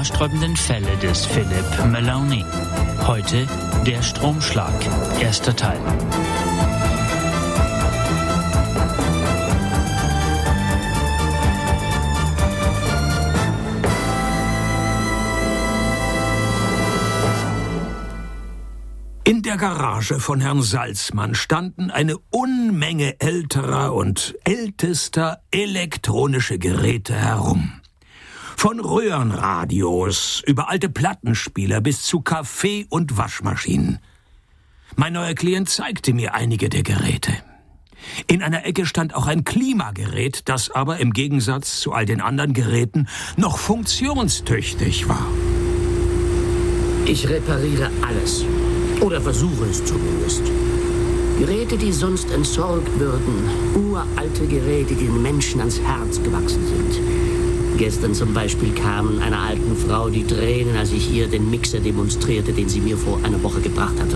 haarsträubenden Fälle des Philip Maloney. Heute der Stromschlag, erster Teil. In der Garage von Herrn Salzmann standen eine Unmenge älterer und ältester elektronische Geräte herum. Von Röhrenradios über alte Plattenspieler bis zu Kaffee- und Waschmaschinen. Mein neuer Klient zeigte mir einige der Geräte. In einer Ecke stand auch ein Klimagerät, das aber im Gegensatz zu all den anderen Geräten noch funktionstüchtig war. Ich repariere alles. Oder versuche es zumindest. Geräte, die sonst entsorgt würden. Uralte Geräte, die den Menschen ans Herz gewachsen sind. Gestern zum Beispiel kamen einer alten Frau die Tränen, als ich ihr den Mixer demonstrierte, den sie mir vor einer Woche gebracht hatte.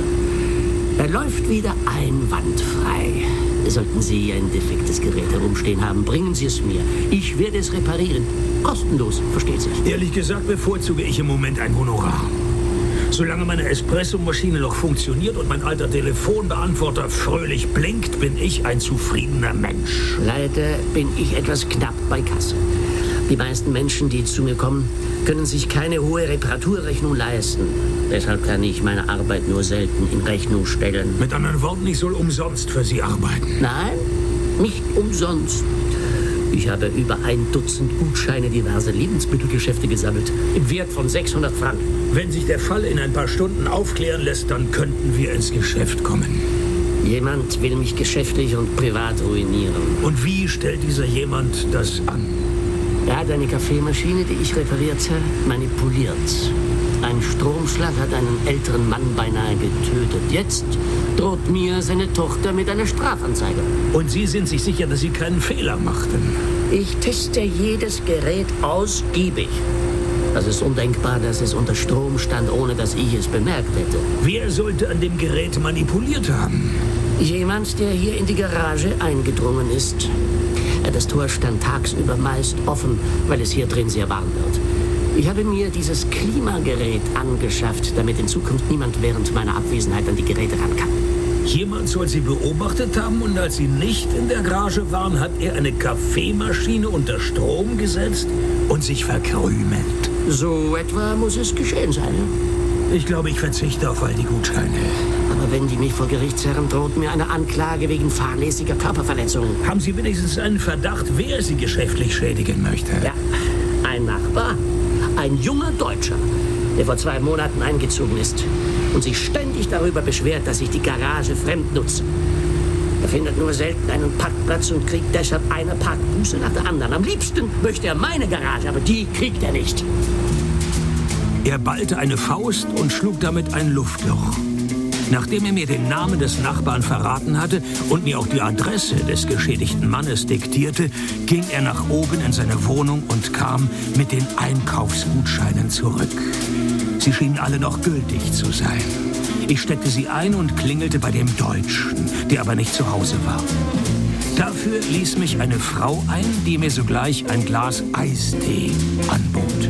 Er läuft wieder einwandfrei. Sollten Sie ein defektes Gerät herumstehen haben, bringen Sie es mir. Ich werde es reparieren. Kostenlos, versteht sich. Ehrlich gesagt bevorzuge ich im Moment ein Honorar. Solange meine Espresso-Maschine noch funktioniert und mein alter Telefonbeantworter fröhlich blinkt, bin ich ein zufriedener Mensch. Leider bin ich etwas knapp bei Kasse. Die meisten Menschen, die zu mir kommen, können sich keine hohe Reparaturrechnung leisten. Deshalb kann ich meine Arbeit nur selten in Rechnung stellen. Mit anderen Worten, ich soll umsonst für Sie arbeiten. Nein, nicht umsonst. Ich habe über 1 Dutzend Gutscheine diverser Lebensmittelgeschäfte gesammelt, im Wert von 600 Franken. Wenn sich der Fall in ein paar Stunden aufklären lässt, dann könnten wir ins Geschäft kommen. Jemand will mich geschäftlich und privat ruinieren. Und wie stellt dieser jemand das an? Er hat eine Kaffeemaschine, die ich reparierte, manipuliert. Ein Stromschlag hat einen älteren Mann beinahe getötet. Jetzt droht mir seine Tochter mit einer Strafanzeige. Und Sie sind sich sicher, dass Sie keinen Fehler machten? Ich teste jedes Gerät ausgiebig. Das ist undenkbar, dass es unter Strom stand, ohne dass ich es bemerkt hätte. Wer sollte an dem Gerät manipuliert haben? Jemand, der hier in die Garage eingedrungen ist. Das Tor stand tagsüber meist offen, weil es hier drin sehr warm wird. Ich habe mir dieses Klimagerät angeschafft, damit in Zukunft niemand während meiner Abwesenheit an die Geräte ran kann. Jemand soll Sie beobachtet haben und als Sie nicht in der Garage waren, hat er eine Kaffeemaschine unter Strom gesetzt und sich verkrümelt. So etwa muss es geschehen sein, ja? Ich glaube, ich verzichte auf all die Gutscheine. Aber wenn die mich vor Gericht zerren, droht mir eine Anklage wegen fahrlässiger Körperverletzung. Haben Sie wenigstens einen Verdacht, wer Sie geschäftlich schädigen möchte? Ja, ein Nachbar. Ein junger Deutscher, der vor 2 Monaten eingezogen ist und sich ständig darüber beschwert, dass ich die Garage fremd nutze. Er findet nur selten einen Parkplatz und kriegt deshalb eine Parkbuße nach der anderen. Am liebsten möchte er meine Garage, aber die kriegt er nicht. Er ballte eine Faust und schlug damit ein Luftloch. Nachdem er mir den Namen des Nachbarn verraten hatte und mir auch die Adresse des geschädigten Mannes diktierte, ging er nach oben in seine Wohnung und kam mit den Einkaufsgutscheinen zurück. Sie schienen alle noch gültig zu sein. Ich steckte sie ein und klingelte bei dem Deutschen, der aber nicht zu Hause war. Dafür ließ mich eine Frau ein, die mir sogleich ein Glas Eistee anbot.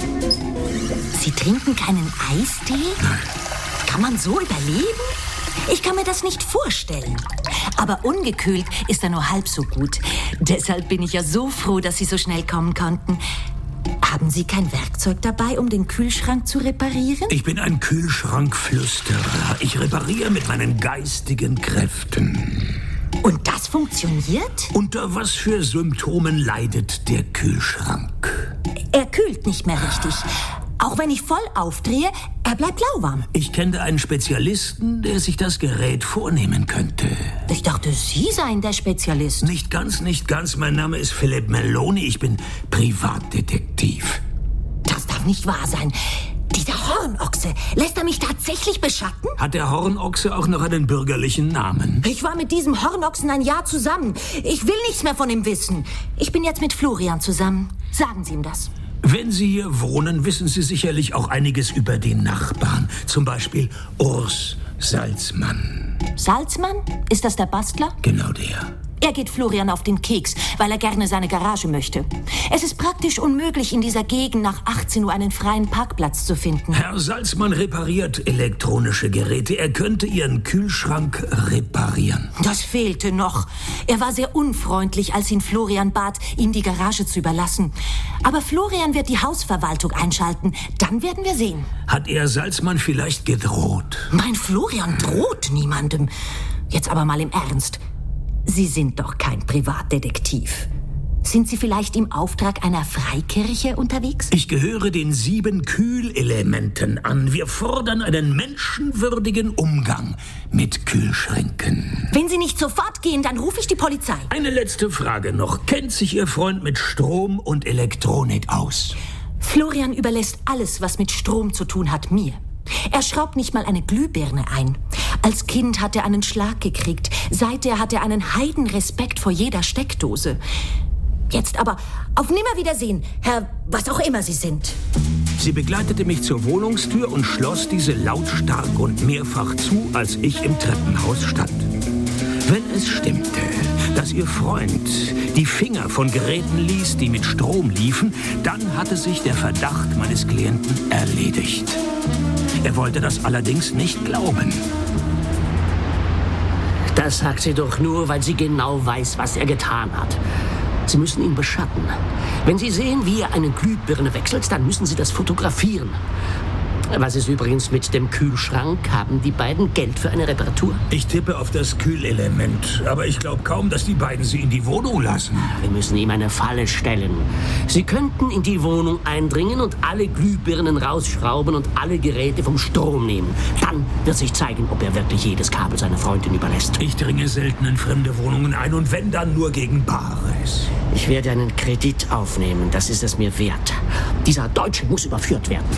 Sie trinken keinen Eistee? Nein. Kann man so überleben? Ich kann mir das nicht vorstellen. Aber ungekühlt ist er nur halb so gut. Deshalb bin ich ja so froh, dass Sie so schnell kommen konnten. Haben Sie kein Werkzeug dabei, um den Kühlschrank zu reparieren? Ich bin ein Kühlschrankflüsterer. Ich repariere mit meinen geistigen Kräften. Und das funktioniert? Unter was für Symptomen leidet der Kühlschrank? Er kühlt nicht mehr richtig. Auch wenn ich voll aufdrehe, er bleibt lauwarm. Ich kenne einen Spezialisten, der sich das Gerät vornehmen könnte. Ich dachte, Sie seien der Spezialist. Nicht ganz, nicht ganz. Mein Name ist Philip Maloney. Ich bin Privatdetektiv. Das darf nicht wahr sein. Dieser Hornochse, lässt er mich tatsächlich beschatten? Hat der Hornochse auch noch einen bürgerlichen Namen? Ich war mit diesem Hornochsen ein Jahr zusammen. Ich will nichts mehr von ihm wissen. Ich bin jetzt mit Florian zusammen. Sagen Sie ihm das. Wenn Sie hier wohnen, wissen Sie sicherlich auch einiges über den Nachbarn. Zum Beispiel Urs Salzmann. Salzmann? Ist das der Bastler? Genau der. Er geht Florian auf den Keks, weil er gerne seine Garage möchte. Es ist praktisch unmöglich, in dieser Gegend nach 18 Uhr einen freien Parkplatz zu finden. Herr Salzmann repariert elektronische Geräte. Er könnte Ihren Kühlschrank reparieren. Das fehlte noch. Er war sehr unfreundlich, als ihn Florian bat, ihm die Garage zu überlassen. Aber Florian wird die Hausverwaltung einschalten. Dann werden wir sehen. Hat er Salzmann vielleicht gedroht? Mein Florian droht niemandem. Jetzt aber mal im Ernst. Sie sind doch kein Privatdetektiv. Sind Sie vielleicht im Auftrag einer Freikirche unterwegs? Ich gehöre den 7 Kühlelementen an. Wir fordern einen menschenwürdigen Umgang mit Kühlschränken. Wenn Sie nicht sofort gehen, dann rufe ich die Polizei. Eine letzte Frage noch. Kennt sich Ihr Freund mit Strom und Elektronik aus? Florian überlässt alles, was mit Strom zu tun hat, mir. Er schraubt nicht mal eine Glühbirne ein. Als Kind hat er einen Schlag gekriegt. Seither hat er einen Heidenrespekt vor jeder Steckdose. Jetzt aber auf Nimmerwiedersehen, Herr, was auch immer Sie sind. Sie begleitete mich zur Wohnungstür und schloss diese lautstark und mehrfach zu, als ich im Treppenhaus stand. Wenn es stimmte, dass Ihr Freund die Finger von Geräten ließ, die mit Strom liefen, dann hatte sich der Verdacht meines Klienten erledigt. Er wollte das allerdings nicht glauben. Das sagt sie doch nur, weil sie genau weiß, was er getan hat. Sie müssen ihn beschatten. Wenn Sie sehen, wie er eine Glühbirne wechselt, dann müssen Sie das fotografieren. Was ist übrigens mit dem Kühlschrank? Haben die beiden Geld für eine Reparatur? Ich tippe auf das Kühlelement, aber ich glaube kaum, dass die beiden sie in die Wohnung lassen. Wir müssen ihm eine Falle stellen. Sie könnten in die Wohnung eindringen und alle Glühbirnen rausschrauben und alle Geräte vom Strom nehmen. Dann wird sich zeigen, ob er wirklich jedes Kabel seiner Freundin überlässt. Ich dringe selten in fremde Wohnungen ein und wenn, dann nur gegen Bares. Ich werde einen Kredit aufnehmen, das ist es mir wert. Dieser Deutsche muss überführt werden.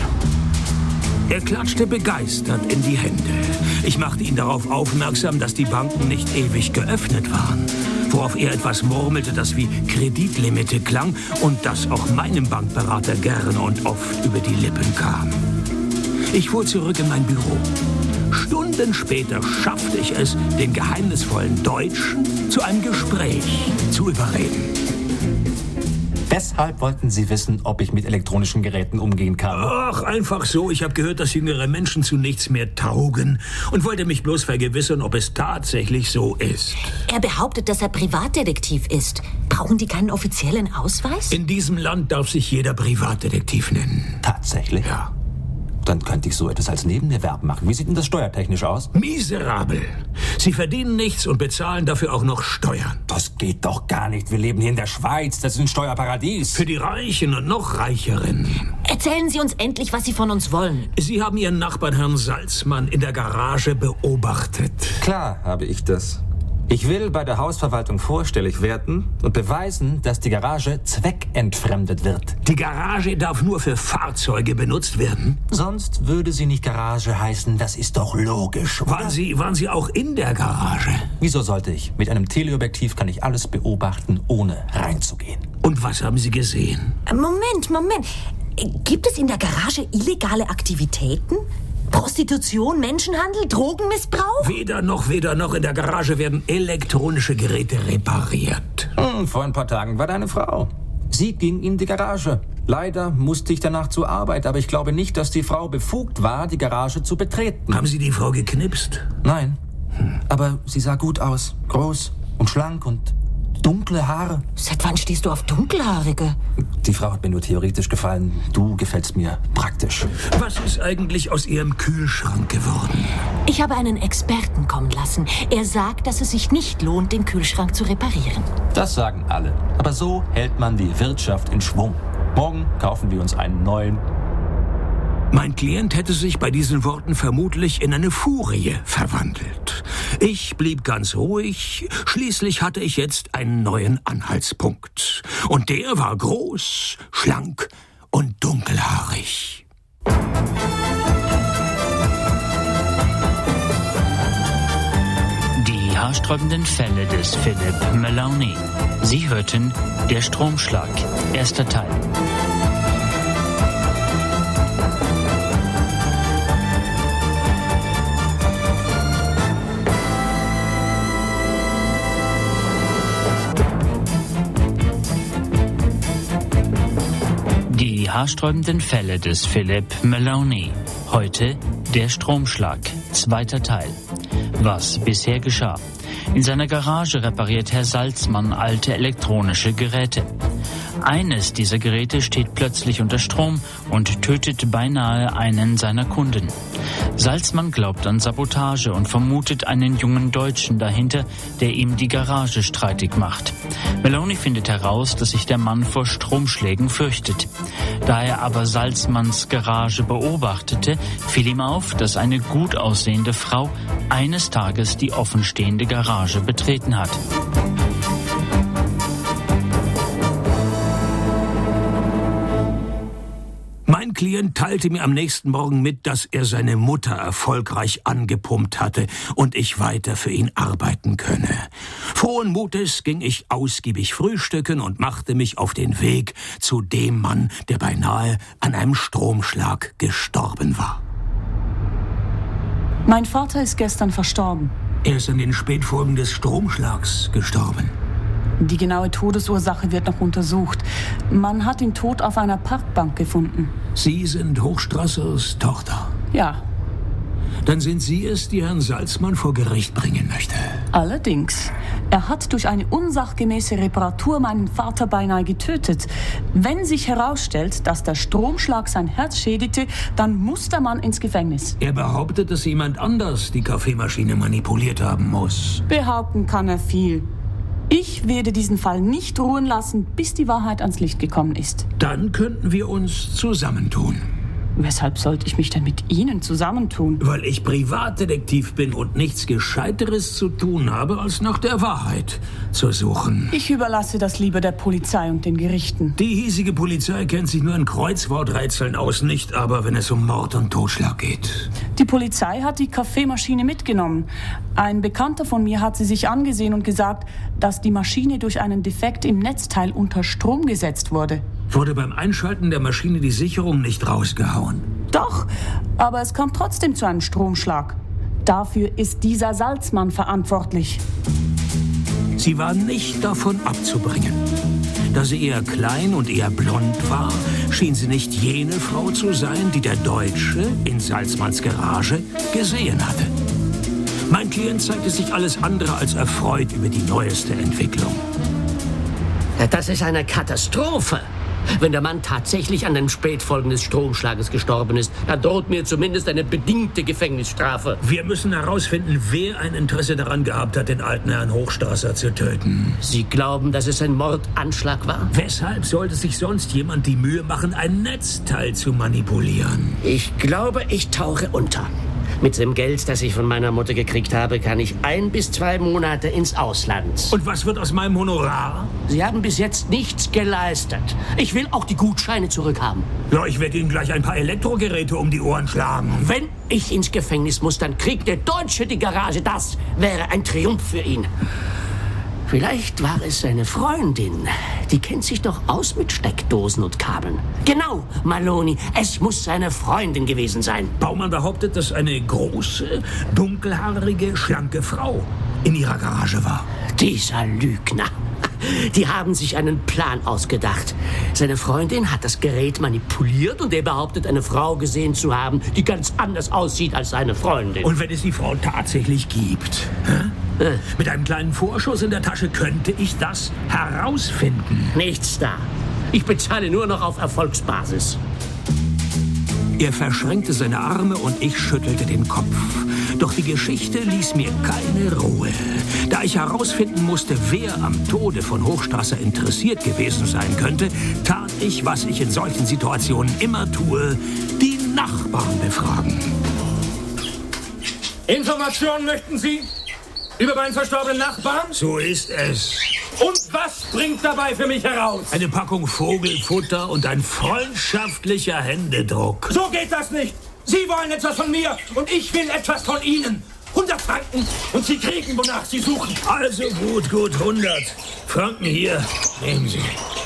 Er klatschte begeistert in die Hände. Ich machte ihn darauf aufmerksam, dass die Banken nicht ewig geöffnet waren. Worauf er etwas murmelte, das wie Kreditlimite klang und das auch meinem Bankberater gerne und oft über die Lippen kam. Ich fuhr zurück in mein Büro. Stunden später schaffte ich es, den geheimnisvollen Deutschen zu einem Gespräch zu überreden. Weshalb wollten Sie wissen, ob ich mit elektronischen Geräten umgehen kann? Ach, einfach so. Ich habe gehört, dass jüngere Menschen zu nichts mehr taugen und wollte mich bloß vergewissern, ob es tatsächlich so ist. Er behauptet, dass er Privatdetektiv ist. Brauchen die keinen offiziellen Ausweis? In diesem Land darf sich jeder Privatdetektiv nennen. Tatsächlich? Ja. Dann könnte ich so etwas als Nebenerwerb machen. Wie sieht denn das steuertechnisch aus? Miserabel. Sie verdienen nichts und bezahlen dafür auch noch Steuern. Das geht doch gar nicht. Wir leben hier in der Schweiz. Das ist ein Steuerparadies. Für die Reichen und noch Reicheren. Erzählen Sie uns endlich, was Sie von uns wollen. Sie haben Ihren Nachbarn Herrn Salzmann in der Garage beobachtet. Klar habe ich das. Ich will bei der Hausverwaltung vorstellig werden und beweisen, dass die Garage zweckentfremdet wird. Die Garage darf nur für Fahrzeuge benutzt werden. Sonst würde sie nicht Garage heißen. Das ist doch logisch, oder? Waren Sie auch in der Garage? Wieso sollte ich? Mit einem Teleobjektiv kann ich alles beobachten, ohne reinzugehen. Und was haben Sie gesehen? Moment. Gibt es in der Garage illegale Aktivitäten? Prostitution, Menschenhandel, Drogenmissbrauch? Weder noch. In der Garage werden elektronische Geräte repariert. Vor ein paar Tagen war da eine Frau. Sie ging in die Garage. Leider musste ich danach zur Arbeit, aber ich glaube nicht, dass die Frau befugt war, die Garage zu betreten. Haben Sie die Frau geknipst? Nein, aber sie sah gut aus. Groß und schlank und dunkle Haare. Seit wann stehst du auf Dunkelhaarige? Die Frau hat mir nur theoretisch gefallen. Du gefällst mir praktisch. Was ist eigentlich aus Ihrem Kühlschrank geworden? Ich habe einen Experten kommen lassen. Er sagt, dass es sich nicht lohnt, den Kühlschrank zu reparieren. Das sagen alle. Aber so hält man die Wirtschaft in Schwung. Morgen kaufen wir uns einen neuen. Mein Klient hätte sich bei diesen Worten vermutlich in eine Furie verwandelt. Ich blieb ganz ruhig. Schließlich hatte ich jetzt einen neuen Anhaltspunkt. Und der war groß, schlank und dunkelhaarig. Die haarsträubenden Fälle des Philippe Melauni. Sie hörten Der Stromschlag, erster Teil. Die haarsträubenden Fälle des Philip Maloney. Heute der Stromschlag. 2. Teil. Was bisher geschah. In seiner Garage repariert Herr Salzmann alte elektronische Geräte. Eines dieser Geräte steht plötzlich unter Strom und tötet beinahe einen seiner Kunden. Salzmann glaubt an Sabotage und vermutet einen jungen Deutschen dahinter, der ihm die Garage streitig macht. Maloney findet heraus, dass sich der Mann vor Stromschlägen fürchtet. Da er aber Salzmanns Garage beobachtete, fiel ihm auf, dass eine gut aussehende Frau eines Tages die offenstehende Garage betreten hat. Mein Klient teilte mir am nächsten Morgen mit, dass er seine Mutter erfolgreich angepumpt hatte und ich weiter für ihn arbeiten könne. Frohen Mutes ging ich ausgiebig frühstücken und machte mich auf den Weg zu dem Mann, der beinahe an einem Stromschlag gestorben war. Mein Vater ist gestern verstorben. Er ist an den Spätfolgen des Stromschlags gestorben. Die genaue Todesursache wird noch untersucht. Man hat ihn tot auf einer Parkbank gefunden. Sie sind Hochstrassers Tochter? Ja. Dann sind Sie es, die Herrn Salzmann vor Gericht bringen möchte. Allerdings. Er hat durch eine unsachgemäße Reparatur meinen Vater beinahe getötet. Wenn sich herausstellt, dass der Stromschlag sein Herz schädigte, dann muss der Mann ins Gefängnis. Er behauptet, dass jemand anders die Kaffeemaschine manipuliert haben muss. Behaupten kann er viel. Ich werde diesen Fall nicht ruhen lassen, bis die Wahrheit ans Licht gekommen ist. Dann könnten wir uns zusammentun. Weshalb sollte ich mich denn mit Ihnen zusammentun? Weil ich Privatdetektiv bin und nichts Gescheiteres zu tun habe, als nach der Wahrheit zu suchen. Ich überlasse das lieber der Polizei und den Gerichten. Die hiesige Polizei kennt sich nur in Kreuzworträtseln aus, nicht aber, wenn es um Mord und Totschlag geht. Die Polizei hat die Kaffeemaschine mitgenommen. Ein Bekannter von mir hat sie sich angesehen und gesagt, dass die Maschine durch einen Defekt im Netzteil unter Strom gesetzt wurde. Wurde beim Einschalten der Maschine die Sicherung nicht rausgehauen? Doch, aber es kam trotzdem zu einem Stromschlag. Dafür ist dieser Salzmann verantwortlich. Sie war nicht davon abzubringen. Da sie eher klein und eher blond war, schien sie nicht jene Frau zu sein, die der Deutsche in Salzmanns Garage gesehen hatte. Mein Klient zeigte sich alles andere als erfreut über die neueste Entwicklung. Das ist eine Katastrophe. Wenn der Mann tatsächlich an den Spätfolgen des Stromschlages gestorben ist, dann droht mir zumindest eine bedingte Gefängnisstrafe. Wir müssen herausfinden, wer ein Interesse daran gehabt hat, den alten Herrn Hochstrasser zu töten. Sie glauben, dass es ein Mordanschlag war? Weshalb sollte sich sonst jemand die Mühe machen, ein Netzteil zu manipulieren? Ich glaube, ich tauche unter. Mit dem Geld, das ich von meiner Mutter gekriegt habe, kann ich 1 bis 2 Monate ins Ausland. Und was wird aus meinem Honorar? Sie haben bis jetzt nichts geleistet. Ich will auch die Gutscheine zurückhaben. Ja, ich werde Ihnen gleich ein paar Elektrogeräte um die Ohren schlagen. Wenn ich ins Gefängnis muss, dann kriegt der Deutsche die Garage. Das wäre ein Triumph für ihn. Vielleicht war es seine Freundin. Die kennt sich doch aus mit Steckdosen und Kabeln. Genau, Maloney. Es muss seine Freundin gewesen sein. Baumann behauptet, dass eine große, dunkelhaarige, schlanke Frau in ihrer Garage war. Dieser Lügner. Die haben sich einen Plan ausgedacht. Seine Freundin hat das Gerät manipuliert und er behauptet, eine Frau gesehen zu haben, die ganz anders aussieht als seine Freundin. Und wenn es die Frau tatsächlich gibt, mit einem kleinen Vorschuss in der Tasche könnte ich das herausfinden. Nichts da. Ich bezahle nur noch auf Erfolgsbasis. Er verschränkte seine Arme und ich schüttelte den Kopf. Doch die Geschichte ließ mir keine Ruhe. Da ich herausfinden musste, wer am Tode von Hochstrasser interessiert gewesen sein könnte, tat ich, was ich in solchen Situationen immer tue, die Nachbarn befragen. Informationen möchten Sie? Über meinen verstorbenen Nachbarn? So ist es. Und was bringt dabei für mich heraus? Eine Packung Vogelfutter und ein freundschaftlicher Händedruck. So geht das nicht. Sie wollen etwas von mir und ich will etwas von Ihnen. 100 Franken und Sie kriegen, wonach Sie suchen. Also gut, 100 Franken hier. Nehmen Sie.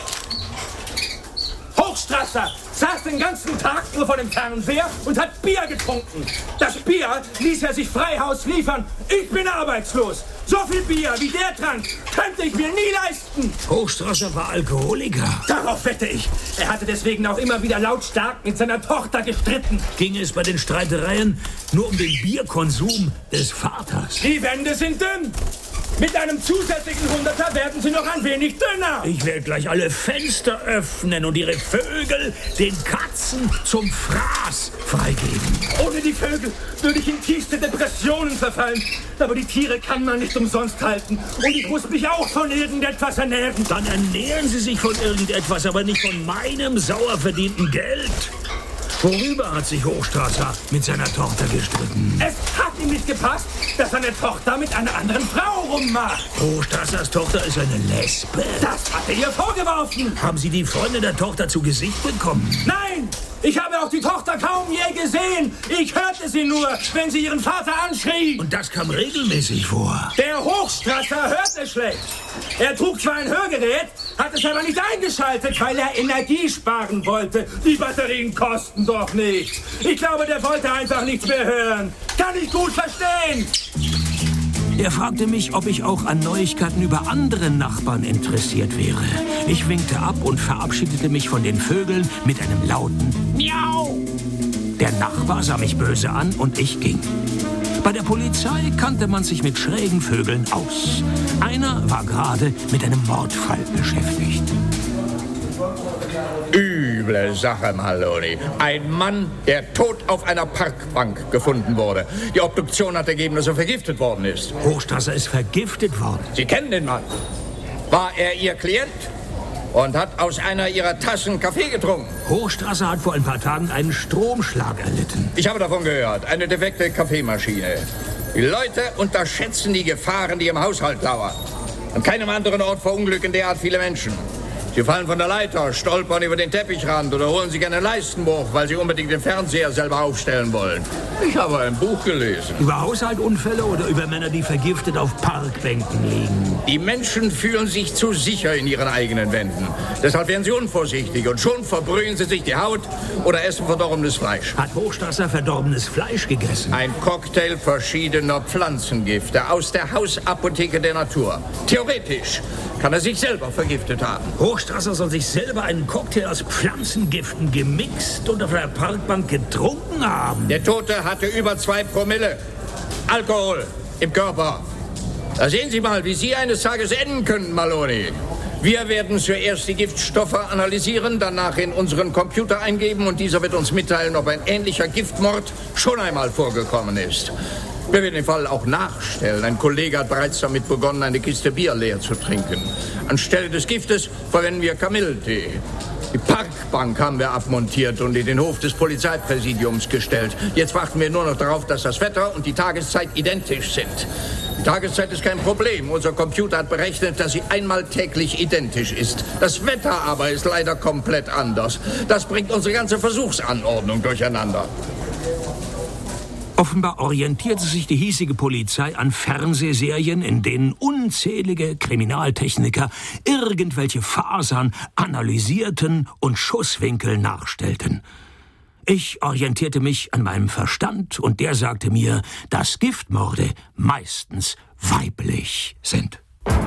Hochstrasser saß den ganzen Tag nur vor dem Fernseher und hat Bier getrunken. Das Bier ließ er sich frei Haus liefern. Ich bin arbeitslos. So viel Bier, wie der trank, könnte ich mir nie leisten. Hochstrasser war Alkoholiker. Darauf wette ich. Er hatte deswegen auch immer wieder lautstark mit seiner Tochter gestritten. Ging es bei den Streitereien nur um den Bierkonsum des Vaters? Die Wände sind dünn. Mit einem zusätzlichen 100er werden sie noch ein wenig dünner. Ich werde gleich alle Fenster öffnen und ihre Vögel den Katzen zum Fraß freigeben. Ohne die Vögel würde ich in tiefste Depressionen verfallen. Aber die Tiere kann man nicht umsonst halten. Und ich muss mich auch von irgendetwas ernähren. Dann ernähren sie sich von irgendetwas, aber nicht von meinem sauer verdienten Geld. Worüber hat sich Hochstrasser mit seiner Tochter gestritten? Es hat ihm nicht gepasst, dass seine Tochter mit einer anderen Frau rummacht. Hochstrassers Tochter ist eine Lesbe. Das hat er ihr vorgeworfen. Haben Sie die Freundin der Tochter zu Gesicht bekommen? Nein, ich habe auch die Tochter kaum je gesehen. Ich hörte sie nur, wenn sie ihren Vater anschrie. Und das kam regelmäßig vor. Der Hochstrasser hörte schlecht. Er trug zwar ein Hörgerät, hat es aber nicht eingeschaltet, weil er Energie sparen wollte. Die Batterien kosten doch nichts. Ich glaube, der wollte einfach nichts mehr hören. Kann ich gut verstehen. Er fragte mich, ob ich auch an Neuigkeiten über andere Nachbarn interessiert wäre. Ich winkte ab und verabschiedete mich von den Vögeln mit einem lauten Miau. Der Nachbar sah mich böse an und ich ging. Bei der Polizei kannte man sich mit schrägen Vögeln aus. Einer war gerade mit einem Mordfall beschäftigt. Üble Sache, Maloney. Ein Mann, der tot auf einer Parkbank gefunden wurde. Die Obduktion hat ergeben, dass er vergiftet worden ist. Hochstrasser ist vergiftet worden. Sie kennen den Mann. War er Ihr Klient? Und hat aus einer Ihrer Tassen Kaffee getrunken? Hochstrasser hat vor ein paar Tagen einen Stromschlag erlitten. Ich habe davon gehört. Eine defekte Kaffeemaschine. Die Leute unterschätzen die Gefahren, die im Haushalt lauern. An keinem anderen Ort verunglücken derart viele Menschen. Sie fallen von der Leiter, stolpern über den Teppichrand oder holen sich einen Leistenbruch, weil sie unbedingt den Fernseher selber aufstellen wollen. Ich habe ein Buch gelesen. Über Haushaltunfälle oder über Männer, die vergiftet auf Parkbänken liegen? Die Menschen fühlen sich zu sicher in ihren eigenen Wänden. Deshalb werden sie unvorsichtig und schon verbrühen sie sich die Haut oder essen verdorbenes Fleisch. Hat Hochstrasser verdorbenes Fleisch gegessen? Ein Cocktail verschiedener Pflanzengifte aus der Hausapotheke der Natur. Theoretisch kann er sich selber vergiftet haben. Hochstrasser soll sich selber einen Cocktail aus Pflanzengiften gemixt und auf der Parkbank getrunken haben. Der Tote hatte über 2 Promille Alkohol im Körper. Da sehen Sie mal, wie Sie eines Tages enden können, Maloney. Wir werden zuerst die Giftstoffe analysieren, danach in unseren Computer eingeben und dieser wird uns mitteilen, ob ein ähnlicher Giftmord schon einmal vorgekommen ist. Wir werden den Fall auch nachstellen. Ein Kollege hat bereits damit begonnen, eine Kiste Bier leer zu trinken. Anstelle des Giftes verwenden wir Kamillentee. Die Parkbank haben wir abmontiert und in den Hof des Polizeipräsidiums gestellt. Jetzt warten wir nur noch darauf, dass das Wetter und die Tageszeit identisch sind. Die Tageszeit ist kein Problem. Unser Computer hat berechnet, dass sie einmal täglich identisch ist. Das Wetter aber ist leider komplett anders. Das bringt unsere ganze Versuchsanordnung durcheinander. Offenbar orientierte sich die hiesige Polizei an Fernsehserien, in denen unzählige Kriminaltechniker irgendwelche Fasern analysierten und Schusswinkel nachstellten. Ich orientierte mich an meinem Verstand und der sagte mir, dass Giftmorde meistens weiblich sind.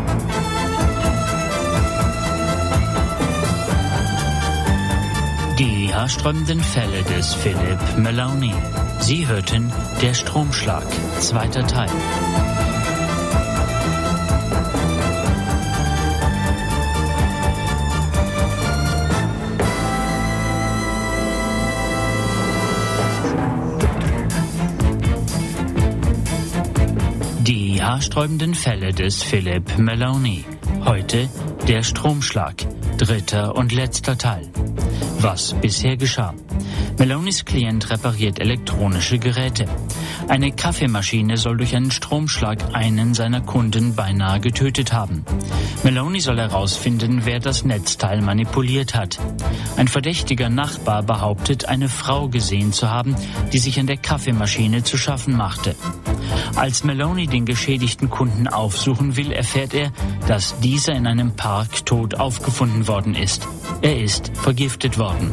Die haarsträubenden Fälle des Philip Maloney. Sie hörten Der Stromschlag, 2. Teil. Die haarsträubenden Fälle des Philip Maloney. Heute Der Stromschlag, 3. und letzter Teil. Was bisher geschah. Maloneys Klient repariert elektronische Geräte. Eine Kaffeemaschine soll durch einen Stromschlag einen seiner Kunden beinahe getötet haben. Maloney soll herausfinden, wer das Netzteil manipuliert hat. Ein verdächtiger Nachbar behauptet, eine Frau gesehen zu haben, die sich an der Kaffeemaschine zu schaffen machte. Als Maloney den geschädigten Kunden aufsuchen will, erfährt er, dass dieser in einem Park tot aufgefunden worden ist. Er ist vergiftet worden.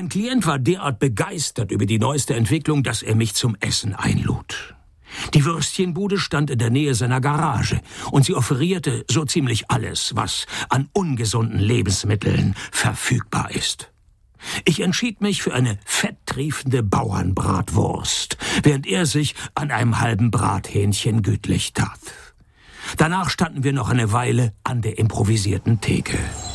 Mein Klient war derart begeistert über die neueste Entwicklung, dass er mich zum Essen einlud. Die Würstchenbude stand in der Nähe seiner Garage und sie offerierte so ziemlich alles, was an ungesunden Lebensmitteln verfügbar ist. Ich entschied mich für eine fetttriefende Bauernbratwurst, während er sich an einem halben Brathähnchen gütlich tat. Danach standen wir noch eine Weile an der improvisierten Theke.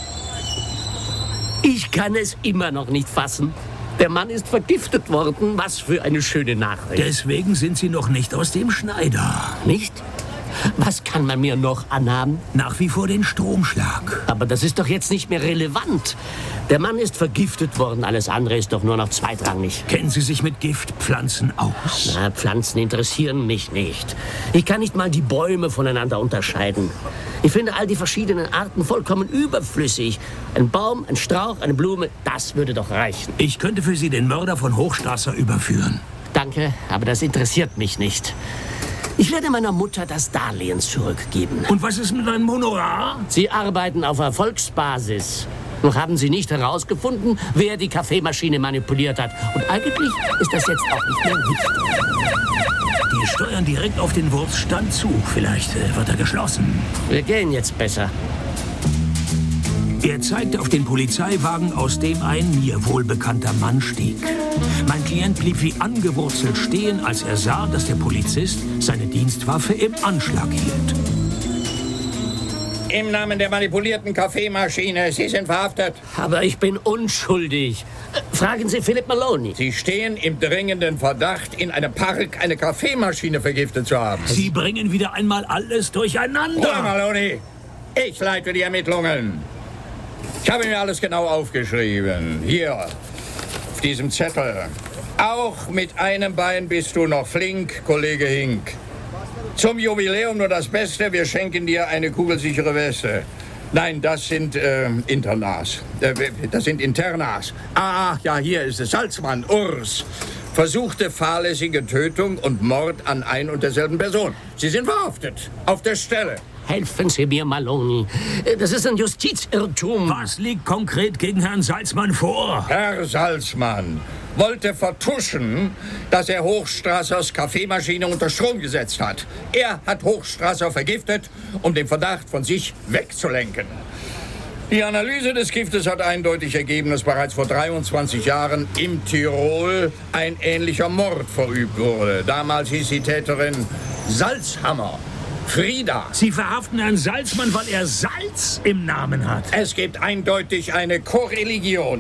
Ich kann es immer noch nicht fassen. Der Mann ist vergiftet worden. Was für eine schöne Nachricht. Deswegen sind Sie noch nicht aus dem Schneider. Nicht? Was kann man mir noch anhaben? Nach wie vor den Stromschlag. Aber das ist doch jetzt nicht mehr relevant. Der Mann ist vergiftet worden. Alles andere ist doch nur noch zweitrangig. Kennen Sie sich mit Giftpflanzen aus? Na, Pflanzen interessieren mich nicht. Ich kann nicht mal die Bäume voneinander unterscheiden. Ich finde all die verschiedenen Arten vollkommen überflüssig. Ein Baum, ein Strauch, eine Blume, das würde doch reichen. Ich könnte für Sie den Mörder von Hochstrasser überführen. Danke, aber das interessiert mich nicht. Ich werde meiner Mutter das Darlehen zurückgeben. Und was ist mit einem Honorar? Sie arbeiten auf Erfolgsbasis. Noch haben Sie nicht herausgefunden, wer die Kaffeemaschine manipuliert hat. Und eigentlich ist das jetzt auch nicht mehr wichtig. Die steuern direkt auf den Wurststand zu. Vielleicht wird er geschlossen. Wir gehen jetzt besser. Er zeigte auf den Polizeiwagen, aus dem ein mir wohlbekannter Mann stieg. Mein Klient blieb wie angewurzelt stehen, als er sah, dass der Polizist seine Dienstwaffe im Anschlag hielt. Im Namen der manipulierten Kaffeemaschine, Sie sind verhaftet. Aber ich bin unschuldig. Fragen Sie Philip Maloney. Sie stehen im dringenden Verdacht, in einem Park eine Kaffeemaschine vergiftet zu haben. Sie bringen wieder einmal alles durcheinander. Ruhe, Maloney. Ich leite die Ermittlungen. Ich habe mir alles genau aufgeschrieben. Hier, auf diesem Zettel. Auch mit einem Bein bist du noch flink, Kollege Hink. Zum Jubiläum nur das Beste, wir schenken dir eine kugelsichere Weste. Nein, das sind Internas. Das sind Internas. Ah, ja, hier ist es. Salzmann, Urs. Versuchte fahrlässige Tötung und Mord an ein und derselben Person. Sie sind verhaftet. Auf der Stelle. Helfen Sie mir, Maloney. Das ist ein Justizirrtum. Was liegt konkret gegen Herrn Salzmann vor? Herr Salzmann wollte vertuschen, dass er Hochstrassers Kaffeemaschine unter Strom gesetzt hat. Er hat Hochstrasser vergiftet, um den Verdacht von sich wegzulenken. Die Analyse des Giftes hat eindeutig ergeben, dass bereits vor 23 Jahren im Tirol ein ähnlicher Mord verübt wurde. Damals hieß die Täterin Salzhammer. Frieda. Sie verhaften Herrn Salzmann, weil er Salz im Namen hat. Es gibt eindeutig eine Korrelation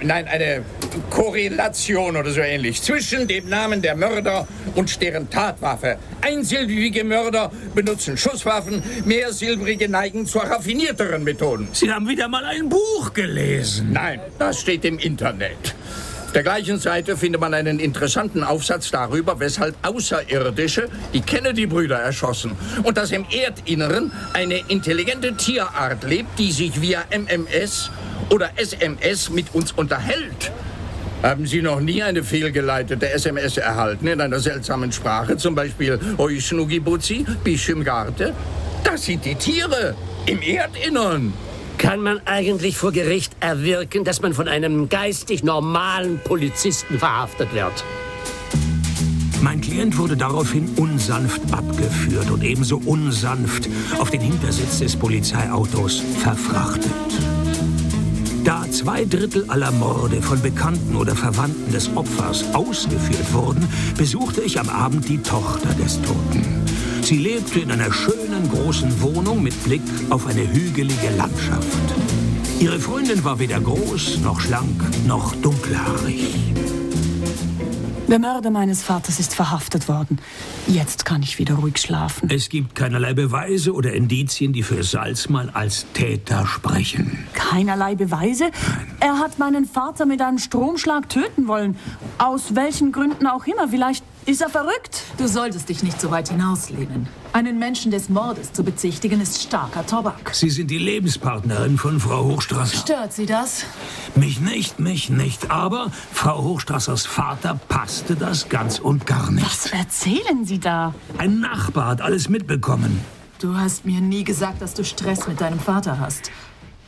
oder so ähnlich zwischen dem Namen der Mörder und deren Tatwaffe. Einsilbige Mörder benutzen Schusswaffen, mehrsilbrige neigen zu raffinierteren Methoden. Sie haben wieder mal ein Buch gelesen. Nein, das steht im Internet. Auf der gleichen Seite findet man einen interessanten Aufsatz darüber, weshalb Außerirdische die Kennedy-Brüder erschossen und dass im Erdinneren eine intelligente Tierart lebt, die sich via MMS oder SMS mit uns unterhält. Haben Sie noch nie eine fehlgeleitete SMS erhalten in einer seltsamen Sprache, zum Beispiel Oi Schnuggibutzi, Bischimgarte? Das sind die Tiere im Erdinnern. Kann man eigentlich vor Gericht erwirken, dass man von einem geistig normalen Polizisten verhaftet wird? Mein Klient wurde daraufhin unsanft abgeführt und ebenso unsanft auf den Hintersitz des Polizeiautos verfrachtet. Da 2/3 aller Morde von Bekannten oder Verwandten des Opfers ausgeführt wurden, besuchte ich am Abend die Tochter des Toten. Sie lebte in einer schönen großen Wohnung mit Blick auf eine hügelige Landschaft. Ihre Freundin war weder groß, noch schlank, noch dunkelhaarig. Der Mörder meines Vaters ist verhaftet worden. Jetzt kann ich wieder ruhig schlafen. Es gibt keinerlei Beweise oder Indizien, die für Salzmann als Täter sprechen. Keinerlei Beweise? Nein. Er hat meinen Vater mit einem Stromschlag töten wollen. Aus welchen Gründen auch immer. Vielleicht ist er verrückt. Du solltest dich nicht so weit hinauslehnen. Einen Menschen des Mordes zu bezichtigen, ist starker Tobak. Sie sind die Lebenspartnerin von Frau Hochstrasser. Stört Sie das? Mich nicht. Aber Frau Hochstrassers Vater passte das ganz und gar nicht. Was erzählen Sie da? Ein Nachbar hat alles mitbekommen. Du hast mir nie gesagt, dass du Stress mit deinem Vater hast.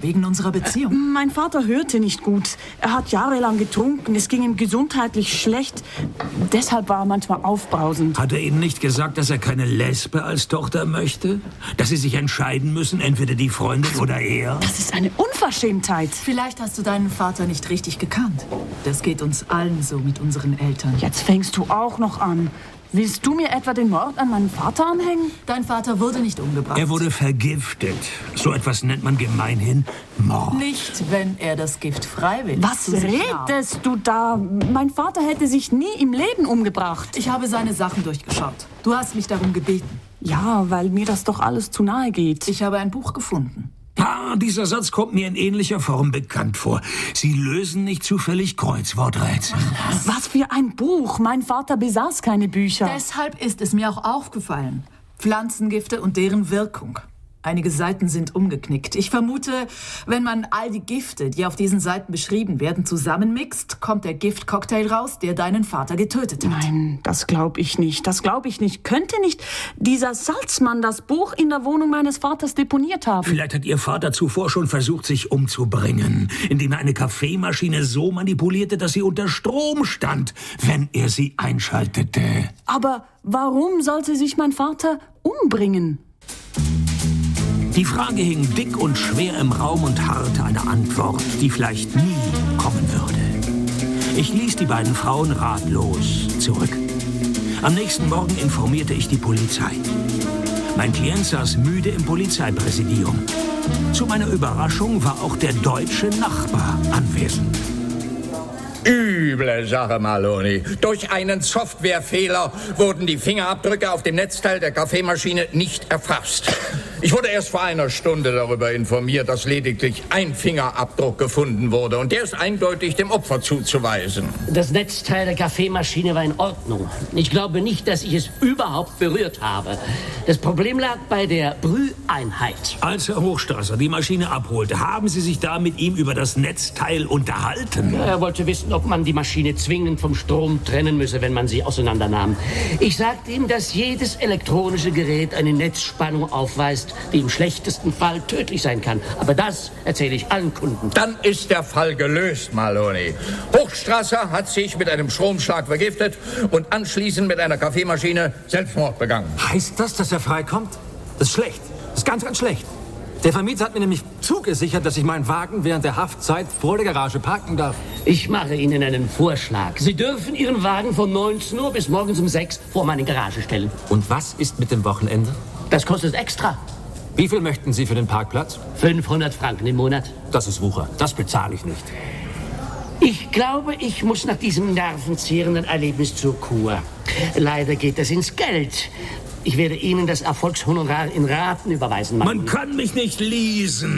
Wegen unserer Beziehung? Mein Vater hörte nicht gut. Er hat jahrelang getrunken. Es ging ihm gesundheitlich schlecht. Deshalb war er manchmal aufbrausend. Hat er Ihnen nicht gesagt, dass er keine Lesbe als Tochter möchte? Dass Sie sich entscheiden müssen, entweder die Freundin oder er? Das ist eine Unverschämtheit. Vielleicht hast du deinen Vater nicht richtig gekannt. Das geht uns allen so mit unseren Eltern. Jetzt fängst du auch noch an. Willst du mir etwa den Mord an meinen Vater anhängen? Dein Vater wurde nicht umgebracht. Er wurde vergiftet. So etwas nennt man gemeinhin Mord. Nicht, wenn er das Gift freiwillig Was redest du da? Mein Vater hätte sich nie im Leben umgebracht. Ich habe seine Sachen durchgeschaut. Du hast mich darum gebeten. Ja, weil mir das doch alles zu nahe geht. Ich habe ein Buch gefunden. Ah, dieser Satz kommt mir in ähnlicher Form bekannt vor. Sie lösen nicht zufällig Kreuzworträtsel. Was für ein Buch? Mein Vater besaß keine Bücher. Deshalb ist es mir auch aufgefallen. Pflanzengifte und deren Wirkung. Einige Seiten sind umgeknickt. Ich vermute, wenn man all die Gifte, die auf diesen Seiten beschrieben werden, zusammenmixt, kommt der Giftcocktail raus, der deinen Vater getötet hat. Nein, das glaube ich nicht. Das glaube ich nicht. Könnte nicht dieser Salzmann das Buch in der Wohnung meines Vaters deponiert haben? Vielleicht hat Ihr Vater zuvor schon versucht, sich umzubringen, indem er eine Kaffeemaschine so manipulierte, dass sie unter Strom stand, wenn er sie einschaltete. Aber warum sollte sich mein Vater umbringen? Die Frage hing dick und schwer im Raum und harrte eine Antwort, die vielleicht nie kommen würde. Ich ließ die beiden Frauen ratlos zurück. Am nächsten Morgen informierte ich die Polizei. Mein Klient saß müde im Polizeipräsidium. Zu meiner Überraschung war auch der deutsche Nachbar anwesend. Üble Sache, Maloney. Durch einen Softwarefehler wurden die Fingerabdrücke auf dem Netzteil der Kaffeemaschine nicht erfasst. Ich wurde erst vor einer Stunde darüber informiert, dass lediglich ein Fingerabdruck gefunden wurde. Und der ist eindeutig dem Opfer zuzuweisen. Das Netzteil der Kaffeemaschine war in Ordnung. Ich glaube nicht, dass ich es überhaupt berührt habe. Das Problem lag bei der Brüheinheit. Als Herr Hochstrasser die Maschine abholte, haben Sie sich da mit ihm über das Netzteil unterhalten? Er wollte wissen, ob man die Maschine zwingend vom Strom trennen müsse, wenn man sie auseinandernahm. Ich sagte ihm, dass jedes elektronische Gerät eine Netzspannung aufweist, die im schlechtesten Fall tödlich sein kann. Aber das erzähle ich allen Kunden. Dann ist der Fall gelöst, Maloney. Hochstrasser hat sich mit einem Stromschlag vergiftet und anschließend mit einer Kaffeemaschine Selbstmord begangen. Heißt das, dass er freikommt? Das ist schlecht. Das ist ganz, ganz schlecht. Der Vermieter hat mir nämlich zugesichert, dass ich meinen Wagen während der Haftzeit vor der Garage parken darf. Ich mache Ihnen einen Vorschlag. Sie dürfen Ihren Wagen von 19 Uhr bis morgens um 6 vor meine Garage stellen. Und was ist mit dem Wochenende? Das kostet extra. Wie viel möchten Sie für den Parkplatz? 500 Franken im Monat. Das ist Wucher. Das bezahle ich nicht. Ich glaube, ich muss nach diesem nervenzehrenden Erlebnis zur Kur. Leider geht es ins Geld. Ich werde Ihnen das Erfolgshonorar in Raten überweisen. Man kann mich nicht leasen.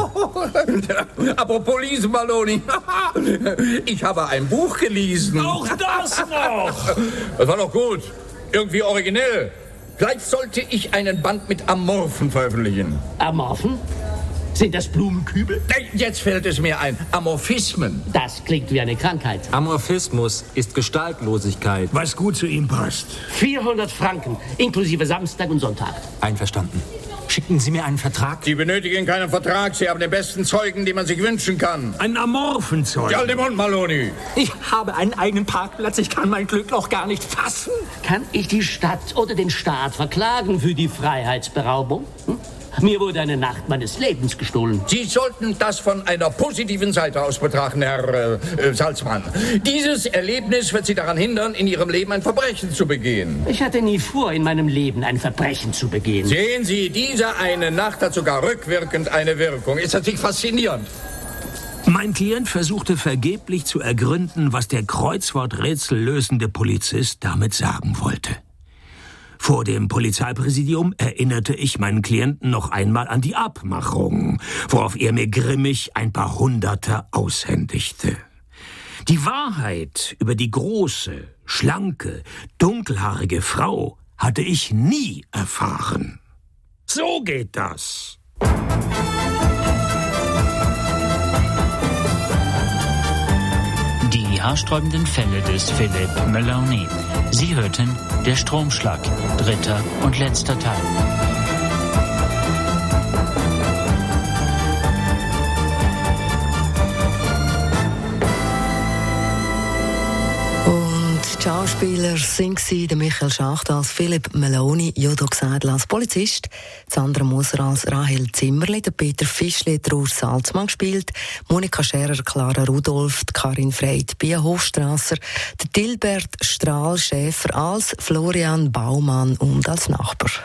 Apropos lesen, Maloney. Ich habe ein Buch gelesen. Auch das noch. Das war doch gut. Irgendwie originell. Vielleicht sollte ich einen Band mit Amorphen veröffentlichen. Amorphen? Sind das Blumenkübel? Jetzt fällt es mir ein. Amorphismen. Das klingt wie eine Krankheit. Amorphismus ist Gestaltlosigkeit. Was gut zu ihm passt. 400 Franken, inklusive Samstag und Sonntag. Einverstanden. Schicken Sie mir einen Vertrag? Sie benötigen keinen Vertrag. Sie haben den besten Zeugen, den man sich wünschen kann. Einen Amorphenzeug. Ja, den Mund, Maloney. Ich habe einen eigenen Parkplatz. Ich kann mein Glück noch gar nicht fassen. Kann ich die Stadt oder den Staat verklagen für die Freiheitsberaubung? Mir wurde eine Nacht meines Lebens gestohlen. Sie sollten das von einer positiven Seite aus betrachten, Herr Salzmann. Dieses Erlebnis wird Sie daran hindern, in Ihrem Leben ein Verbrechen zu begehen. Ich hatte nie vor, in meinem Leben ein Verbrechen zu begehen. Sehen Sie, diese eine Nacht hat sogar rückwirkend eine Wirkung. Ist das nicht faszinierend? Mein Klient versuchte vergeblich zu ergründen, was der Kreuzworträtsel lösende Polizist damit sagen wollte. Vor dem Polizeipräsidium erinnerte ich meinen Klienten noch einmal an die Abmachung, worauf er mir grimmig ein paar Hunderte aushändigte. Die Wahrheit über die große, schlanke, dunkelhaarige Frau hatte ich nie erfahren. So geht das. Die haarsträubenden Fälle des Philip Maloney. Sie hörten Der Stromschlag, 3. und letzter Teil. Schauspieler sind der Michael Schacht als Philipp Meloni, Jodo Gseidl als Polizist, Sandra Moser als Rahel Zimmerli, der Peter Fischli, der Urs Salzmann gespielt, Monika Scherer, Clara Rudolph, Karin Freit, Pia Hofstrasser, der Dilbert Strahl-Schäfer als Florian Baumann und als Nachbar.